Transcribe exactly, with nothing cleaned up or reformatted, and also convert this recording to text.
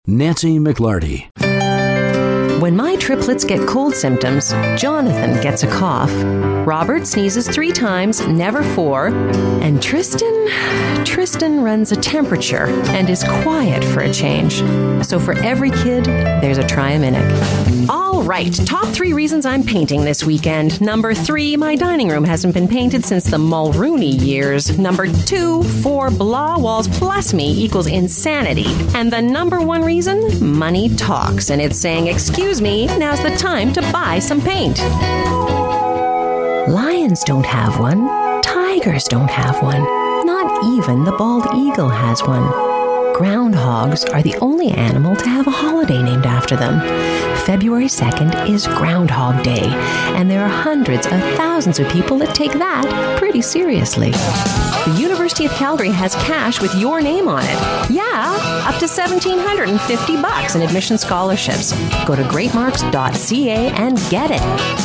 Nancy McLarty. When my triplets get cold symptoms, Jonathan gets a cough. Robert sneezes three times, never four. And Tristan, Tristan runs a temperature and is quiet for a change. So for every kid, there's a Triaminic. All right, top three reasons I'm painting this weekend. Number three, my dining room hasn't been painted since the Mulrooney years. Number two, four blah walls plus me equals insanity. And the number one reason, money talks. And it's saying, excuse me, now's the time to buy some paint. Lions don't have one. Tigers don't have one. Not even the bald eagle has one. Groundhogs are the only animal to have a holiday named after them. February second is Groundhog Day, and there are hundreds of thousands of people that take that pretty seriously. The University of Calgary has cash with your name on it. Yeah, up to one thousand seven hundred fifty bucks in admission scholarships. Go to great marks dot c a and get it.